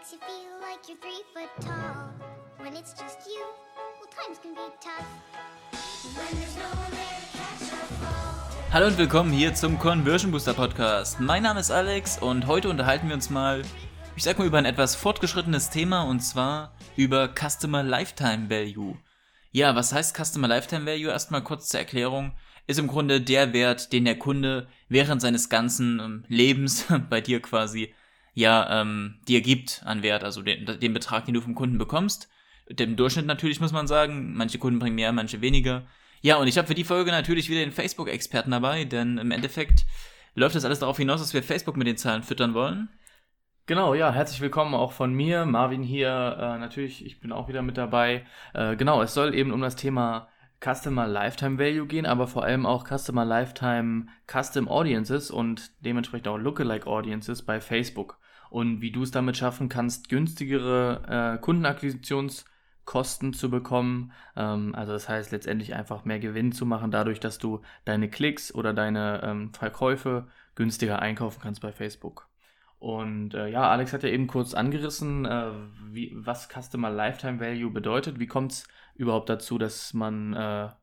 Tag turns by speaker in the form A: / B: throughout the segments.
A: makes you feel like you're 3 foot tall. When it's just you, well, times can be tough. When there's no one there to catch or fall.
B: Hallo und willkommen hier zum Conversion Booster Podcast. Mein Name ist Alex und heute unterhalten wir uns mal, ich sag mal, über ein etwas fortgeschrittenes Thema und zwar über Customer Lifetime Value. Ja, was heißt Customer Lifetime Value? Erstmal kurz zur Erklärung. Ist im Grunde der Wert, den der Kunde während seines ganzen Lebens bei dir quasi dir gibt an Wert, also den Betrag, den du vom Kunden bekommst. Im Durchschnitt natürlich, muss man sagen. Manche Kunden bringen mehr, manche weniger. Ja, und ich habe für die Folge natürlich wieder den Facebook-Experten dabei, denn im Endeffekt läuft das alles darauf hinaus, dass wir Facebook mit den Zahlen füttern wollen.
C: Genau, ja, herzlich willkommen auch von mir, Marvin hier, natürlich, ich bin auch wieder mit dabei. Es soll eben um das Thema Customer Lifetime Value gehen, aber vor allem auch Customer Lifetime Custom Audiences und dementsprechend auch Lookalike Audiences bei Facebook. Und wie du es damit schaffen kannst, günstigere Kundenakquisitionskosten zu bekommen. Also das heißt letztendlich einfach mehr Gewinn zu machen, dadurch, dass du deine Klicks oder deine Verkäufe günstiger einkaufen kannst bei Facebook. Und Alex hat ja eben kurz angerissen, was Customer Lifetime Value bedeutet. Wie kommt es überhaupt dazu, dass man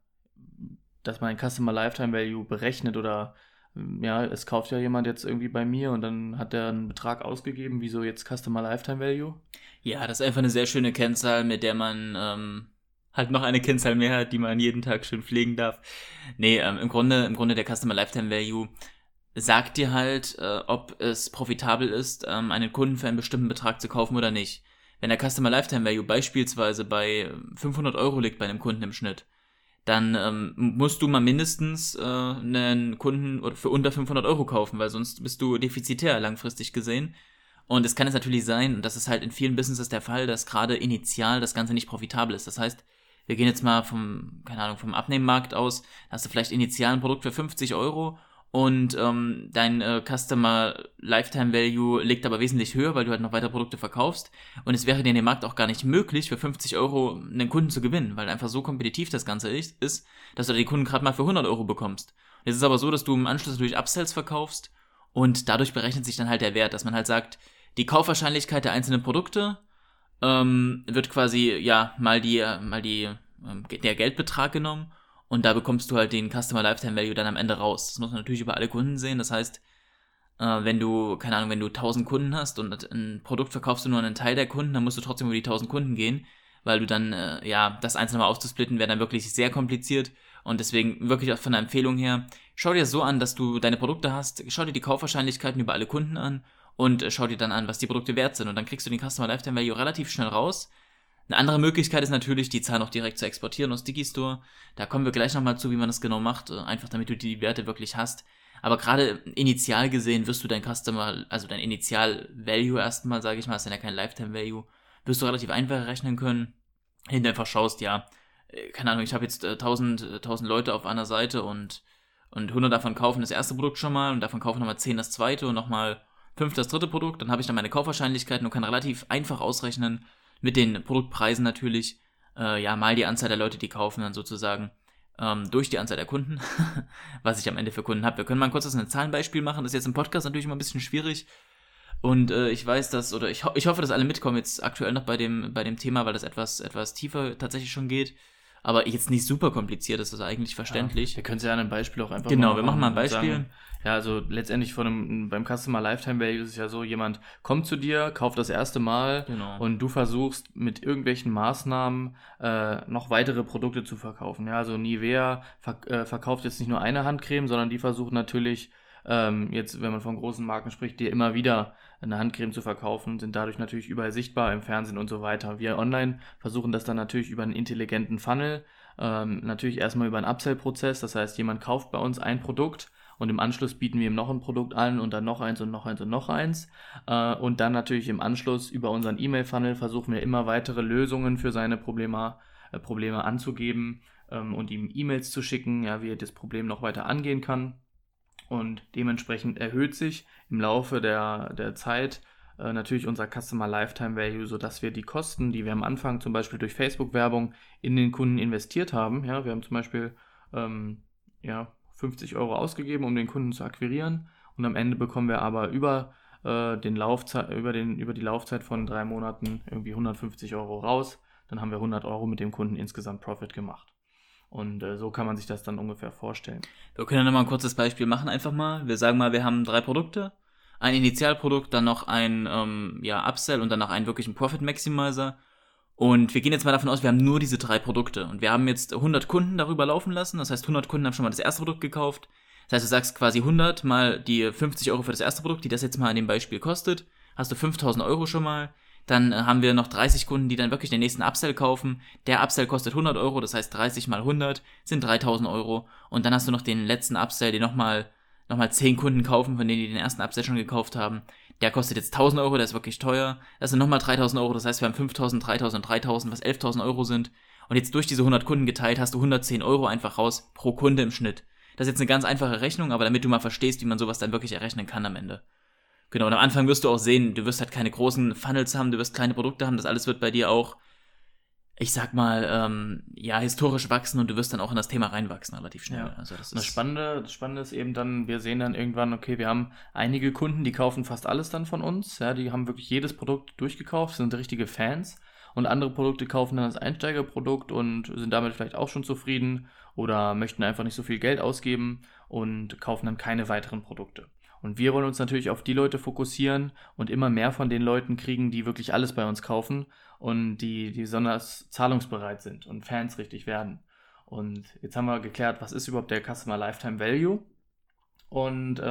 C: ein Customer Lifetime Value berechnet oder es kauft ja jemand jetzt irgendwie bei mir und dann hat er einen Betrag ausgegeben. Wieso jetzt Customer Lifetime Value?
B: Ja, das ist einfach eine sehr schöne Kennzahl, mit der man halt noch eine Kennzahl mehr hat, die man jeden Tag schön pflegen darf. Nee, im Grunde der Customer Lifetime Value sagt dir halt, ob es profitabel ist, einen Kunden für einen bestimmten Betrag zu kaufen oder nicht. Wenn der Customer Lifetime Value beispielsweise bei 500 Euro liegt bei einem Kunden im Schnitt, dann musst du mal mindestens einen Kunden für unter 500 Euro kaufen, weil sonst bist du defizitär langfristig gesehen. Und es kann jetzt natürlich sein, und das ist halt in vielen Businesses der Fall, dass gerade initial das Ganze nicht profitabel ist. Das heißt, wir gehen jetzt mal vom Abnehmmarkt aus, da hast du vielleicht initial ein Produkt für 50 Euro und dein Customer Lifetime Value liegt aber wesentlich höher, weil du halt noch weiter Produkte verkaufst und es wäre dir in dem Markt auch gar nicht möglich, für 50 Euro einen Kunden zu gewinnen, weil einfach so kompetitiv das Ganze ist, dass du die Kunden gerade mal für 100 Euro bekommst. Und es ist aber so, dass du im Anschluss natürlich Upsells verkaufst und dadurch berechnet sich dann halt der Wert, dass man halt sagt, die Kaufwahrscheinlichkeit der einzelnen Produkte wird quasi mal der Geldbetrag genommen. Und da bekommst du halt den Customer Lifetime Value dann am Ende raus. Das muss man natürlich über alle Kunden sehen. Das heißt, wenn du 1000 Kunden hast und ein Produkt verkaufst du nur an einen Teil der Kunden, dann musst du trotzdem über die 1000 Kunden gehen, weil du dann, das einzelne mal aufzusplitten wäre dann wirklich sehr kompliziert. Und deswegen wirklich auch von der Empfehlung her, schau dir das so an, dass du deine Produkte hast, schau dir die Kaufwahrscheinlichkeiten über alle Kunden an und schau dir dann an, was die Produkte wert sind. Und dann kriegst du den Customer Lifetime Value relativ schnell raus. Eine andere Möglichkeit ist natürlich, die Zahlen auch direkt zu exportieren aus Digistore. Da kommen wir gleich nochmal zu, wie man das genau macht, einfach damit du die Werte wirklich hast. Aber gerade initial gesehen wirst du dein dein Initial-Value erstmal, sage ich mal, ist dann ja kein Lifetime-Value, wirst du relativ einfach rechnen können, indem du einfach schaust, ich habe jetzt 1000 Leute auf einer Seite und 100 davon kaufen das erste Produkt schon mal und davon kaufen nochmal 10 das zweite und nochmal 5 das dritte Produkt. Dann habe ich dann meine Kaufwahrscheinlichkeiten und kann relativ einfach ausrechnen, mit den Produktpreisen natürlich, mal die Anzahl der Leute, die kaufen, dann sozusagen durch die Anzahl der Kunden, was ich am Ende für Kunden habe. Wir können mal ein kurzes Zahlenbeispiel machen, das ist jetzt im Podcast natürlich immer ein bisschen schwierig und ich weiß, ich hoffe, dass alle mitkommen jetzt aktuell noch bei dem Thema, weil das etwas tiefer tatsächlich schon geht, aber jetzt nicht super kompliziert, das ist eigentlich verständlich.
C: Ja, wir können es ja an einem Beispiel auch einfach
B: wir machen mal ein Beispiel.
C: Sagen, also letztendlich beim Customer Lifetime Value ist es ja so, jemand kommt zu dir, kauft das erste Mal und du versuchst mit irgendwelchen Maßnahmen noch weitere Produkte zu verkaufen. Ja, also Nivea verkauft jetzt nicht nur eine Handcreme, sondern die versucht natürlich jetzt, wenn man von großen Marken spricht, dir immer wieder eine Handcreme zu verkaufen, sind dadurch natürlich überall sichtbar im Fernsehen und so weiter. Wir online versuchen das dann natürlich über einen intelligenten Funnel, natürlich erstmal über einen Upsell-Prozess, das heißt, jemand kauft bei uns ein Produkt und im Anschluss bieten wir ihm noch ein Produkt an und dann noch eins und noch eins und noch eins. Und dann natürlich im Anschluss über unseren E-Mail-Funnel versuchen wir immer weitere Lösungen für seine Probleme anzugeben und ihm E-Mails zu schicken, wie er das Problem noch weiter angehen kann. Und dementsprechend erhöht sich im Laufe der Zeit natürlich unser Customer Lifetime Value, sodass wir die Kosten, die wir am Anfang zum Beispiel durch Facebook-Werbung in den Kunden investiert haben, wir haben zum Beispiel 50 Euro ausgegeben, um den Kunden zu akquirieren und am Ende bekommen wir aber über über die Laufzeit von 3 Monaten irgendwie 150 Euro raus. Dann haben wir 100 Euro mit dem Kunden insgesamt Profit gemacht. Und so kann man sich das dann ungefähr vorstellen.
B: Wir können ja nochmal ein kurzes Beispiel machen, einfach mal. Wir sagen mal, wir haben 3 Produkte. Ein Initialprodukt, dann noch ein Upsell und dann noch einen wirklichen Profit Maximizer. Und wir gehen jetzt mal davon aus, wir haben nur diese 3 Produkte. Und wir haben jetzt 100 Kunden darüber laufen lassen. Das heißt, 100 Kunden haben schon mal das erste Produkt gekauft. Das heißt, du sagst quasi 100 mal die 50 Euro für das erste Produkt, die das jetzt mal in dem Beispiel kostet. Hast du 5.000 Euro schon mal. Dann haben wir noch 30 Kunden, die dann wirklich den nächsten Upsell kaufen. Der Upsell kostet 100 Euro, das heißt 30 mal 100 sind 3.000 Euro. Und dann hast du noch den letzten Upsell, den nochmal 10 Kunden kaufen, von denen die den ersten Upsell schon gekauft haben. Der kostet jetzt 1.000 Euro, der ist wirklich teuer. Das sind nochmal 3.000 Euro, das heißt wir haben 5.000, 3.000, 3.000, was 11.000 Euro sind. Und jetzt durch diese 100 Kunden geteilt hast du 110 Euro einfach raus pro Kunde im Schnitt. Das ist jetzt eine ganz einfache Rechnung, aber damit du mal verstehst, wie man sowas dann wirklich errechnen kann am Ende. Genau, und am Anfang wirst du auch sehen, du wirst halt keine großen Funnels haben, du wirst kleine Produkte haben, das alles wird bei dir auch, ich sag mal, historisch wachsen und du wirst dann auch in das Thema reinwachsen relativ schnell.
C: Ja.
B: Also das
C: Spannende ist eben dann, wir sehen dann irgendwann, okay, wir haben einige Kunden, die kaufen fast alles dann von uns, ja, die haben wirklich jedes Produkt durchgekauft, sind richtige Fans, und andere Produkte kaufen dann das Einsteigerprodukt und sind damit vielleicht auch schon zufrieden oder möchten einfach nicht so viel Geld ausgeben und kaufen dann keine weiteren Produkte. Und wir wollen uns natürlich auf die Leute fokussieren und immer mehr von den Leuten kriegen, die wirklich alles bei uns kaufen und die besonders zahlungsbereit sind und Fans richtig werden. Und jetzt haben wir geklärt, was ist überhaupt der Customer Lifetime Value? Und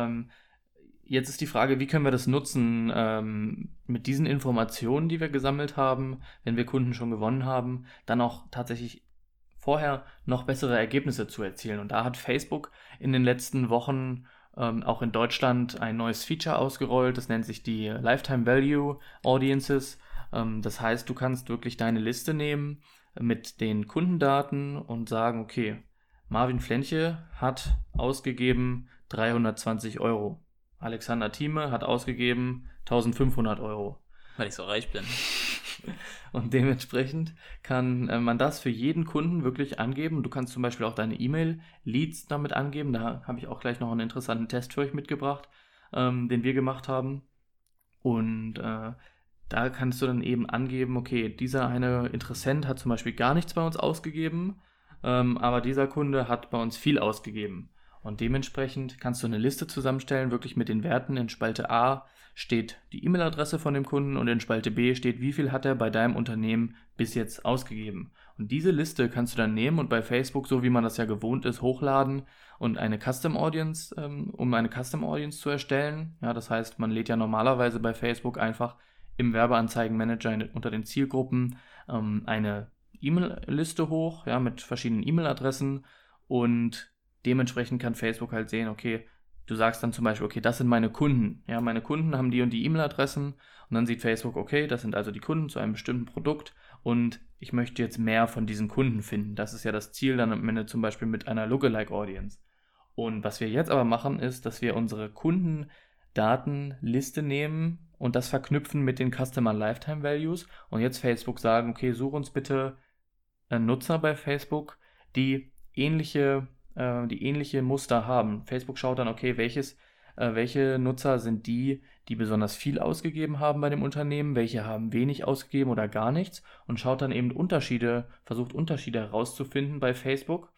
C: jetzt ist die Frage, wie können wir das nutzen, mit diesen Informationen, die wir gesammelt haben, wenn wir Kunden schon gewonnen haben, dann auch tatsächlich vorher noch bessere Ergebnisse zu erzielen. Und da hat Facebook in den letzten Wochen auch in Deutschland ein neues Feature ausgerollt, das nennt sich die Lifetime Value Audiences. Das heißt, du kannst wirklich deine Liste nehmen mit den Kundendaten und sagen, okay, Marvin Flenche hat ausgegeben 320 Euro. Alexander Thieme hat ausgegeben 1.500 Euro.
B: Weil ich so reich bin.
C: Und dementsprechend kann man das für jeden Kunden wirklich angeben. Du kannst zum Beispiel auch deine E-Mail-Leads damit angeben. Da habe ich auch gleich noch einen interessanten Test für euch mitgebracht, den wir gemacht haben. Und da kannst du dann eben angeben, okay, dieser eine Interessent hat zum Beispiel gar nichts bei uns ausgegeben, aber dieser Kunde hat bei uns viel ausgegeben. Und dementsprechend kannst du eine Liste zusammenstellen, wirklich mit den Werten. In Spalte A steht die E-Mail-Adresse von dem Kunden und in Spalte B steht, wie viel hat er bei deinem Unternehmen bis jetzt ausgegeben. Und diese Liste kannst du dann nehmen und bei Facebook, so wie man das ja gewohnt ist, hochladen und eine Custom Audience, um eine Custom Audience zu erstellen. Ja, das heißt, man lädt ja normalerweise bei Facebook einfach im Werbeanzeigenmanager unter den Zielgruppen eine E-Mail-Liste hoch, ja, mit verschiedenen E-Mail-Adressen, und dementsprechend kann Facebook halt sehen, okay, du sagst dann zum Beispiel, okay, das sind meine Kunden. Ja, meine Kunden haben die und die E-Mail-Adressen, und dann sieht Facebook, okay, das sind also die Kunden zu einem bestimmten Produkt und ich möchte jetzt mehr von diesen Kunden finden. Das ist ja das Ziel dann am Ende zum Beispiel mit einer Lookalike Audience. Und was wir jetzt aber machen, ist, dass wir unsere Kundendatenliste nehmen und das verknüpfen mit den Customer Lifetime Values und jetzt Facebook sagen, okay, such uns bitte Nutzer bei Facebook, die ähnliche Muster haben. Facebook schaut dann, okay, welche Nutzer sind die besonders viel ausgegeben haben bei dem Unternehmen, welche haben wenig ausgegeben oder gar nichts, und schaut dann eben versucht Unterschiede herauszufinden bei Facebook,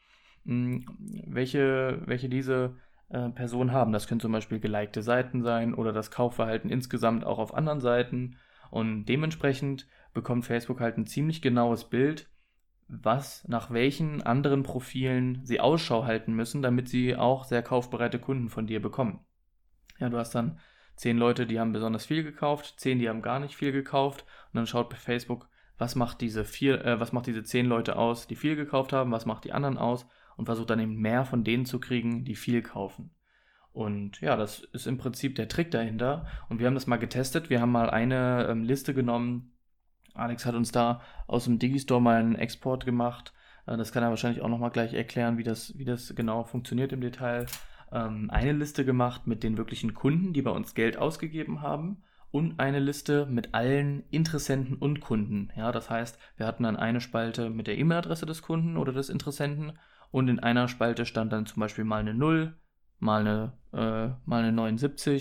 C: welche diese Personen haben. Das können zum Beispiel gelikte Seiten sein oder das Kaufverhalten insgesamt auch auf anderen Seiten, und dementsprechend bekommt Facebook halt ein ziemlich genaues Bild, nach welchen anderen Profilen sie Ausschau halten müssen, damit sie auch sehr kaufbereite Kunden von dir bekommen. Ja, du hast dann 10 Leute, die haben besonders viel gekauft, 10, die haben gar nicht viel gekauft, und dann schaut Facebook, was macht diese 10 Leute aus, die viel gekauft haben, was macht die anderen aus, und versucht dann eben mehr von denen zu kriegen, die viel kaufen. Und ja, das ist im Prinzip der Trick dahinter, und wir haben das mal getestet. Wir haben mal eine Liste genommen. Alex hat uns da aus dem Digistore mal einen Export gemacht. Das kann er wahrscheinlich auch nochmal gleich erklären, wie das genau funktioniert im Detail. Eine Liste gemacht mit den wirklichen Kunden, die bei uns Geld ausgegeben haben, und eine Liste mit allen Interessenten und Kunden. Ja, das heißt, wir hatten dann eine Spalte mit der E-Mail-Adresse des Kunden oder des Interessenten, und in einer Spalte stand dann zum Beispiel mal eine 0, mal eine 79,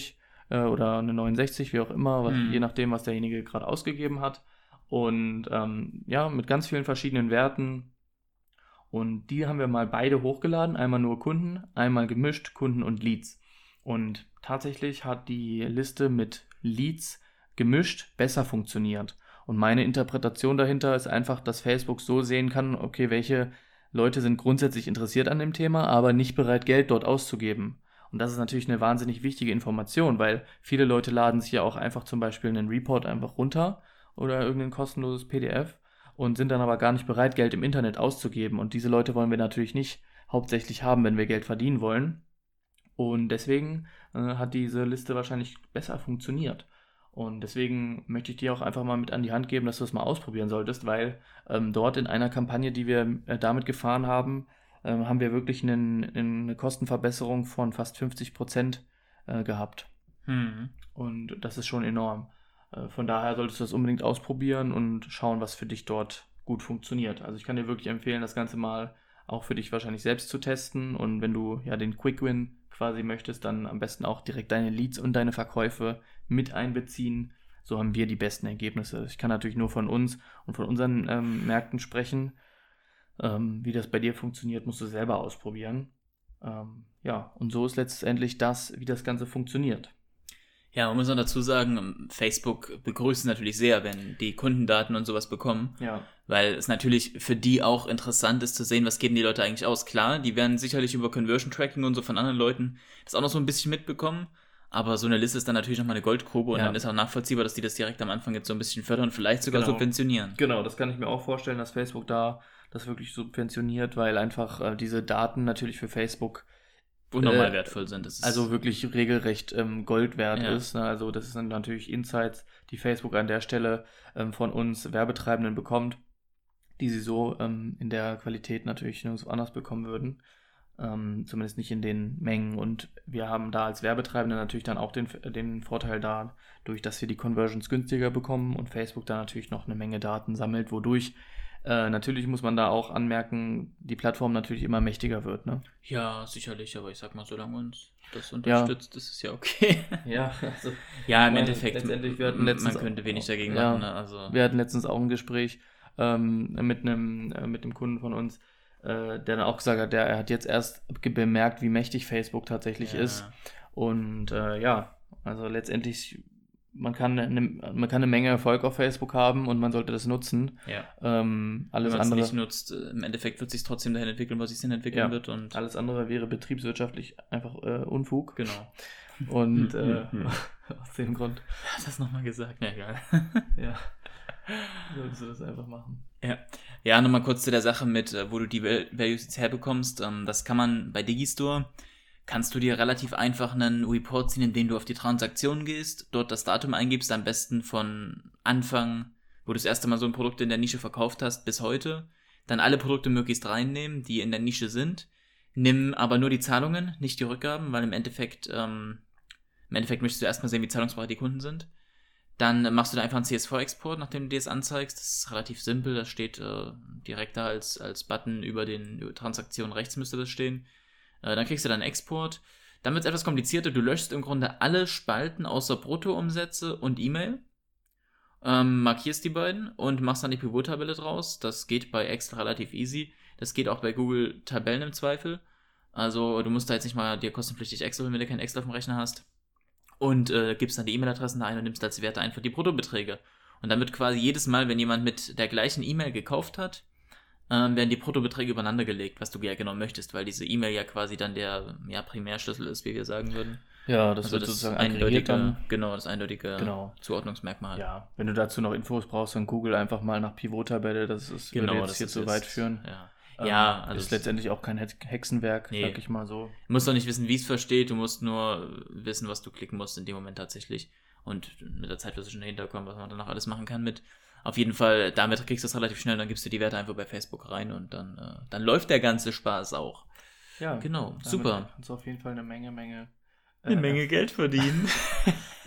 C: oder eine 69, wie auch immer, je nachdem, was derjenige gerade ausgegeben hat. Und mit ganz vielen verschiedenen Werten. Und die haben wir mal beide hochgeladen, einmal nur Kunden, einmal gemischt Kunden und Leads. Und tatsächlich hat die Liste mit Leads gemischt besser funktioniert. Und meine Interpretation dahinter ist einfach, dass Facebook so sehen kann, okay, welche Leute sind grundsätzlich interessiert an dem Thema, aber nicht bereit, Geld dort auszugeben. Und das ist natürlich eine wahnsinnig wichtige Information, weil viele Leute laden sich ja auch einfach zum Beispiel einen Report einfach runter oder irgendein kostenloses PDF und sind dann aber gar nicht bereit, Geld im Internet auszugeben. Und diese Leute wollen wir natürlich nicht hauptsächlich haben, wenn wir Geld verdienen wollen. Und deswegen hat diese Liste wahrscheinlich besser funktioniert. Und deswegen möchte ich dir auch einfach mal mit an die Hand geben, dass du es mal ausprobieren solltest, weil dort in einer Kampagne, die wir damit gefahren haben, haben wir wirklich eine Kostenverbesserung von fast 50% gehabt. Und das ist schon enorm. Von daher solltest du das unbedingt ausprobieren und schauen, was für dich dort gut funktioniert. Also ich kann dir wirklich empfehlen, das Ganze mal auch für dich wahrscheinlich selbst zu testen. Und wenn du ja den Quick Win quasi möchtest, dann am besten auch direkt deine Leads und deine Verkäufe mit einbeziehen. So haben wir die besten Ergebnisse. Ich kann natürlich nur von uns und von unseren Märkten sprechen. Wie das bei dir funktioniert, musst du selber ausprobieren. Und so ist letztendlich das, wie das Ganze funktioniert.
B: Ja, man muss noch dazu sagen, Facebook begrüßt natürlich sehr, wenn die Kundendaten und sowas bekommen, weil es natürlich für die auch interessant ist zu sehen, was geben die Leute eigentlich aus. Klar, die werden sicherlich über Conversion Tracking und so von anderen Leuten das auch noch so ein bisschen mitbekommen, aber so eine Liste ist dann natürlich nochmal eine Goldgrube und dann ist auch nachvollziehbar, dass die das direkt am Anfang jetzt so ein bisschen fördern und vielleicht sogar subventionieren.
C: Genau, das kann ich mir auch vorstellen, dass Facebook da das wirklich subventioniert, weil einfach diese Daten natürlich für Facebook
B: unnormal wertvoll sind.
C: Das ist also wirklich regelrecht Gold wert ist. Ne? Also das sind natürlich Insights, die Facebook an der Stelle von uns Werbetreibenden bekommt, die sie so in der Qualität natürlich nirgendwo anders bekommen würden. Zumindest nicht in den Mengen. Und wir haben da als Werbetreibende natürlich dann auch den Vorteil dadurch, dass wir die Conversions günstiger bekommen und Facebook da natürlich noch eine Menge Daten sammelt, wodurch natürlich muss man da auch anmerken, die Plattform natürlich immer mächtiger wird, ne?
B: Ja, sicherlich, aber ich sag mal, solange uns das unterstützt, ist es ja okay. Im Endeffekt, man könnte wenig dagegen machen. Ne? Also.
C: Wir hatten letztens auch ein Gespräch mit einem Kunden von uns, der dann auch gesagt hat, er hat jetzt erst bemerkt, wie mächtig Facebook tatsächlich ist. Und also letztendlich man kann eine Menge Erfolg auf Facebook haben und man sollte das nutzen.
B: Ja.
C: Alles
B: Wenn man es
C: andere
B: nicht nutzt, im Endeffekt wird es sich trotzdem dahin entwickeln, was sich hin entwickeln wird. Und
C: alles andere wäre betriebswirtschaftlich einfach Unfug.
B: Genau.
C: Und aus dem Grund.
B: Hast du das nochmal gesagt? Ja, egal.
C: Solltest du das einfach machen.
B: Ja, nochmal kurz zu der Sache mit, wo du die Values jetzt herbekommst. Das kann man bei Digistore. Kannst du dir relativ einfach einen Report ziehen, in dem du auf die Transaktion gehst, dort das Datum eingibst, am besten von Anfang, wo du das erste Mal so ein Produkt in der Nische verkauft hast, bis heute. Dann alle Produkte möglichst reinnehmen, die in der Nische sind. Nimm aber nur die Zahlungen, nicht die Rückgaben, weil im Endeffekt möchtest du erstmal sehen, wie zahlungsbereit die Kunden sind. Dann machst du da einfach einen CSV-Export, nachdem du dir das anzeigst. Das ist relativ simpel, das steht direkt da als Button über den Transaktionen rechts müsste das stehen. Dann kriegst du dann Export. Dann wird es etwas komplizierter. Du löschst im Grunde alle Spalten außer Bruttoumsätze und E-Mail. Markierst die beiden und machst dann die Pivot-Tabelle draus. Das geht bei Excel relativ easy. Das geht auch bei Google Tabellen im Zweifel. Also du musst da jetzt nicht mal dir kostenpflichtig Excel holen, wenn du kein Excel auf dem Rechner hast. Und gibst dann die E-Mail-Adressen da ein und nimmst als Werte einfach die Bruttobeträge. Und dann wird quasi jedes Mal, wenn jemand mit der gleichen E-Mail gekauft hat, werden die Bruttobeträge übereinander gelegt, was du ja genau möchtest, weil diese E-Mail ja quasi dann der Primärschlüssel ist, wie wir sagen würden.
C: Ja, das wird sozusagen eindeutige,
B: das eindeutige Zuordnungsmerkmal.
C: Ja, wenn du dazu noch Infos brauchst, dann Google einfach mal nach Pivot-Tabelle, würde jetzt hier zu weit führen.
B: Also
C: ist letztendlich auch kein Hexenwerk, sag ich mal so.
B: Du musst doch nicht wissen, wie es versteht, du musst nur wissen, was du klicken musst in dem Moment tatsächlich. Und mit der Zeit wirst du schon dahinter kommen, was man danach alles machen kann mit. Auf jeden Fall, damit kriegst du das relativ schnell, dann gibst du die Werte einfach bei Facebook rein und dann läuft der ganze Spaß auch.
C: Ja,
B: genau, super.
C: Kannst du auf jeden Fall eine Menge
B: Geld verdienen.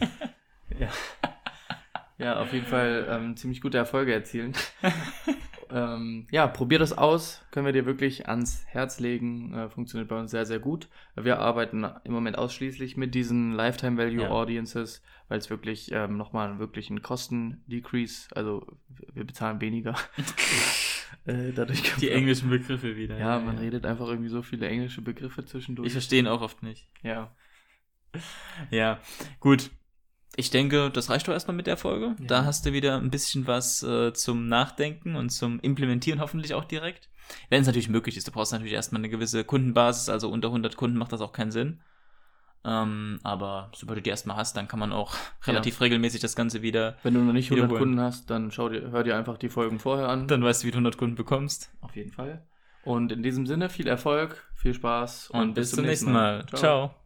C: Ja, auf jeden Fall ziemlich gute Erfolge erzielen. Probier das aus, können wir dir wirklich ans Herz legen, funktioniert bei uns sehr, sehr gut. Wir arbeiten im Moment ausschließlich mit diesen Lifetime Value Audiences, weil es wirklich nochmal wirklich einen Kosten-Decrease, also wir bezahlen weniger. Dadurch
B: die englischen Begriffe wieder.
C: Ja, man redet einfach irgendwie so viele englische Begriffe zwischendurch.
B: Ich verstehe ihn auch oft nicht.
C: Ja.
B: Ja, gut. Ich denke, das reicht doch erstmal mit der Folge. Ja. Da hast du wieder ein bisschen was zum Nachdenken und zum Implementieren hoffentlich auch direkt. Wenn es natürlich möglich ist. Du brauchst natürlich erstmal eine gewisse Kundenbasis, also unter 100 Kunden macht das auch keinen Sinn. Aber sobald du die erstmal hast, dann kann man auch relativ regelmäßig das Ganze wieder
C: Wenn du noch nicht 100 Kunden hast, dann hör dir einfach die Folgen vorher an.
B: Dann weißt du, wie du 100 Kunden bekommst.
C: Auf jeden Fall. Und in diesem Sinne viel Erfolg, viel Spaß
B: und bis zum nächsten Mal. Ciao.